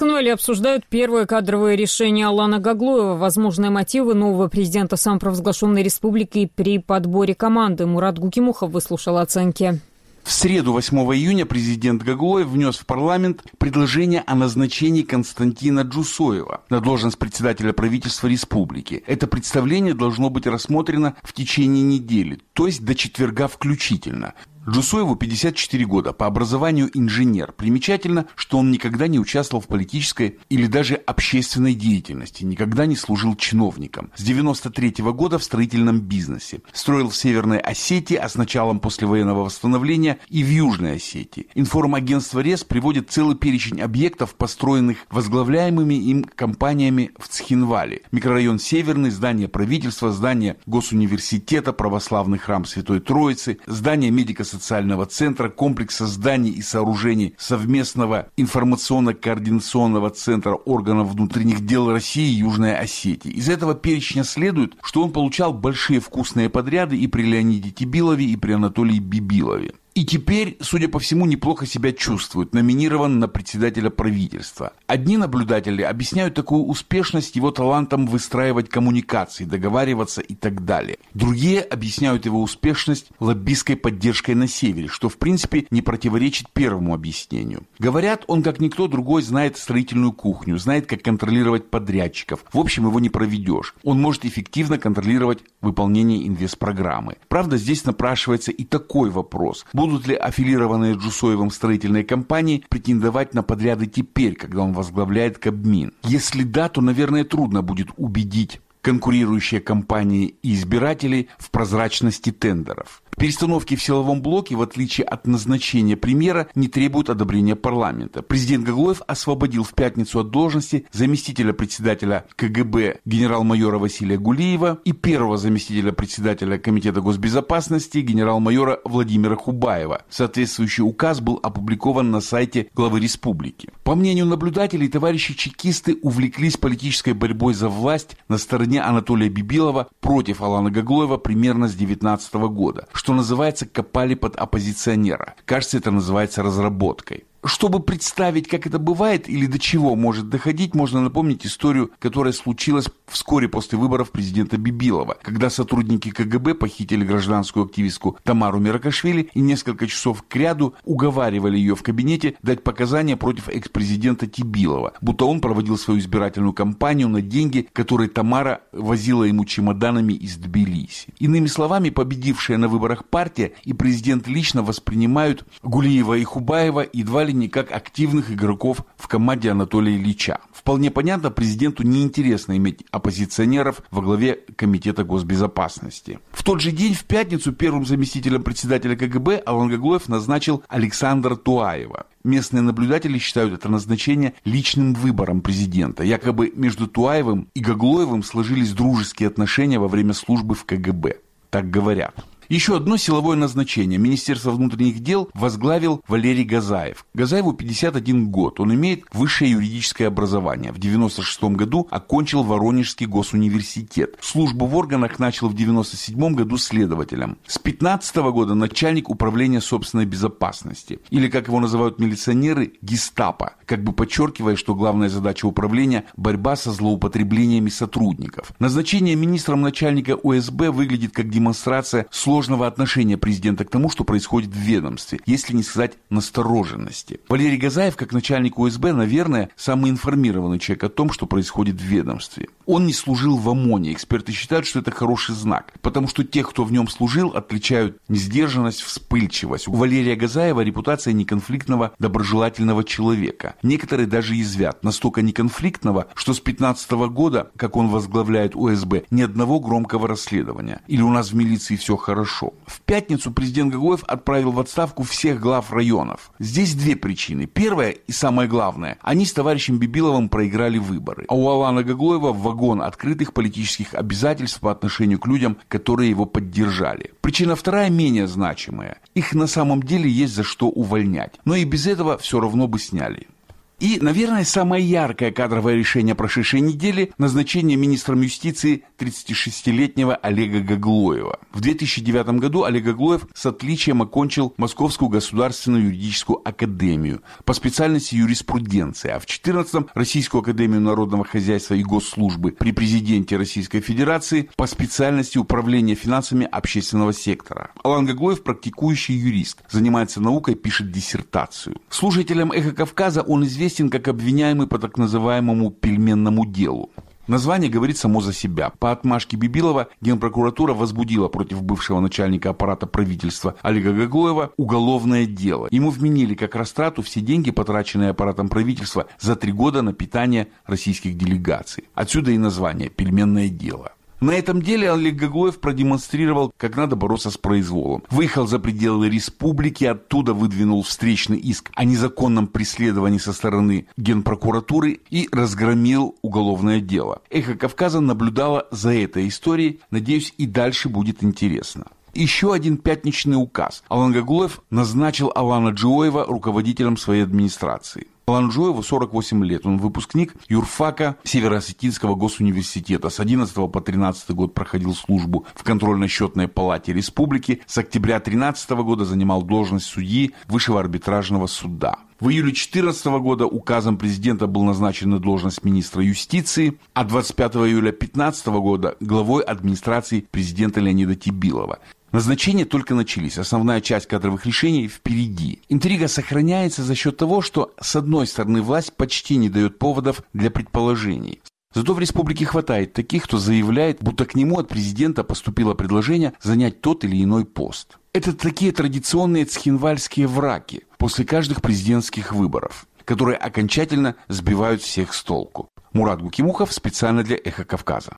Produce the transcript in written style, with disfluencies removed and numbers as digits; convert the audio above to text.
Цхинвале обсуждают первое кадровое решение Алана Гаглоева, возможные мотивы нового президента самопровозглашенной республики при подборе команды. Мурат Гукимухов выслушал оценки. В среду, 8 июня, президент Гаглоев внес в парламент предложение о назначении Константина Джусоева на должность председателя правительства республики. Это представление должно быть рассмотрено в течение недели, то есть до четверга включительно. Джусоеву 54 года, по образованию инженер. Примечательно, что он никогда не участвовал в политической или даже общественной деятельности, никогда не служил чиновником. С 93 года в строительном бизнесе. Строил в Северной Осетии, а с началом послевоенного восстановления и в Южной Осетии. Информагентство РЕС приводит целый перечень объектов, построенных возглавляемыми им компаниями в Цхинвале. Микрорайон Северный, здание правительства, здание Госуниверситета, православный храм Святой Троицы, здание медико-социального центра, комплекса зданий и сооружений совместного информационно-координационного центра органов внутренних дел России и Южной Осетии. Из этого перечня следует, что он получал большие вкусные подряды и при Леониде Тибилове, и при Анатолии Бибилове. И теперь, судя по всему, неплохо себя чувствует, номинирован на председателя правительства. Одни наблюдатели объясняют такую успешность его талантом выстраивать коммуникации, договариваться и так далее. Другие объясняют его успешность лоббистской поддержкой на севере, что в принципе не противоречит первому объяснению. Говорят, он как никто другой знает строительную кухню, знает, как контролировать подрядчиков. В общем, его не проведешь. Он может эффективно контролировать выполнение инвестпрограммы. Правда, здесь напрашивается и такой вопрос. Будут ли аффилированные Джусоевым строительные компании претендовать на подряды теперь, когда он возглавляет Кабмин? Если да, то, наверное, трудно будет убедить конкурирующие компании и избирателей в прозрачности тендеров. Перестановки в силовом блоке, в отличие от назначения премьера, не требуют одобрения парламента. Президент Гаглоев освободил в пятницу от должности заместителя председателя КГБ генерал-майора Василия Гулиева и первого заместителя председателя Комитета госбезопасности генерал-майора Владимира Хубаева. Соответствующий указ был опубликован на сайте главы республики. По мнению наблюдателей, товарищи чекисты увлеклись политической борьбой за власть на стороне Анатолия Бибилова против Алана Гаглоева примерно с 2019 года. Что называется, копали под оппозиционера. Кажется, это называется разработкой. Чтобы представить, как это бывает или до чего может доходить, можно напомнить историю, которая случилась вскоре после выборов президента Бибилова, когда сотрудники КГБ похитили гражданскую активистку Тамару Миракашвили и несколько часов кряду уговаривали ее в кабинете дать показания против экс-президента Тибилова, будто он проводил свою избирательную кампанию на деньги, которые Тамара возила ему чемоданами из Тбилиси. Иными словами, победившая на выборах партия и президент лично воспринимают Гулиева и Хубаева едва ли не как активных игроков в команде Анатолия Ильича. Вполне понятно, президенту неинтересно иметь оппозиционеров во главе Комитета госбезопасности. В тот же день, в пятницу, первым заместителем председателя КГБ Алан Гаглоев назначил Александра Туаева. Местные наблюдатели считают это назначение личным выбором президента. Якобы между Туаевым и Гаглоевым сложились дружеские отношения во время службы в КГБ. Так говорят. Еще одно силовое назначение. Министерство внутренних дел возглавил Валерий Газаев. Газаеву 51 год. Он имеет высшее юридическое образование. В 1996 году окончил Воронежский госуниверситет. Службу в органах начал в 1997 году следователем. С 2015 года начальник управления собственной безопасности. Или, как его называют милиционеры, гестапо. Как бы подчеркивая, что главная задача управления – борьба со злоупотреблениями сотрудников. Назначение министром начальника УСБ выглядит как демонстрация сложного отношения президента к тому, что происходит в ведомстве, если не сказать настороженности. Валерий Газаев, как начальник УСБ, наверное, самый информированный человек о том, что происходит в ведомстве. Он не служил в ОМОНе. Эксперты считают, что это хороший знак, потому что тех, кто в нем служил, отличают несдержанность, вспыльчивость. У Валерия Газаева репутация неконфликтного, доброжелательного человека. Некоторые даже язвят. Настолько неконфликтного, что с 2015 года, как он возглавляет УСБ, ни одного громкого расследования. Или у нас в милиции все хорошо. В пятницу президент Гаглоев отправил в отставку всех глав районов. Здесь две причины. Первая и самое главное. Они с товарищем Бибиловым проиграли выборы. А у Алана Гаглоева вагон открытых политических обязательств по отношению к людям, которые его поддержали. Причина вторая менее значимая. Их на самом деле есть за что увольнять. Но и без этого все равно бы сняли. И, наверное, самое яркое кадровое решение прошедшей недели – назначение министром юстиции 36-летнего Олега Гаглоева. В 2009 году Олег Гаглоев с отличием окончил Московскую государственную юридическую академию по специальности юриспруденция, а в 2014-м Российскую академию народного хозяйства и госслужбы при президенте Российской Федерации по специальности управления финансами общественного сектора. Алан Гаглоев – практикующий юрист, занимается наукой, пишет диссертацию. Слушателям «Эхо Кавказа» он известен как обвиняемый по так называемому пельменному делу. Название говорит само за себя. По отмашке Бибилова Генпрокуратура возбудила против бывшего начальника аппарата правительства Олега Гаглоева уголовное дело. Ему вменили как растрату все деньги, потраченные аппаратом правительства за 3 года на питание российских делегаций. Отсюда и название «пельменное дело». На этом деле Олег Гаглоев продемонстрировал, как надо бороться с произволом. Выехал за пределы республики, оттуда выдвинул встречный иск о незаконном преследовании со стороны Генпрокуратуры и разгромил уголовное дело. «Эхо Кавказа» наблюдало за этой историей. Надеюсь, и дальше будет интересно. Еще один пятничный указ. Алан Гаглоев назначил Алана Джоева руководителем своей администрации. Алану Джоеву 48 лет. Он выпускник юрфака Северо-Осетинского госуниверситета. С 11 по 13 год проходил службу в контрольно-счетной палате республики. С октября 13 года занимал должность судьи Высшего арбитражного суда. В июле 2014 года указом президента был назначен на должность министра юстиции, а 25 июля 2015 года главой администрации президента Леонида Тибилова. Назначения только начались, основная часть кадровых решений впереди. Интрига сохраняется за счет того, что, с одной стороны, власть почти не дает поводов для предположений. Зато в республике хватает таких, кто заявляет, будто к нему от президента поступило предложение занять тот или иной пост. Это такие традиционные цхинвальские враки после каждых президентских выборов, которые окончательно сбивают всех с толку. Мурат Гукимухов специально для «Эхо Кавказа».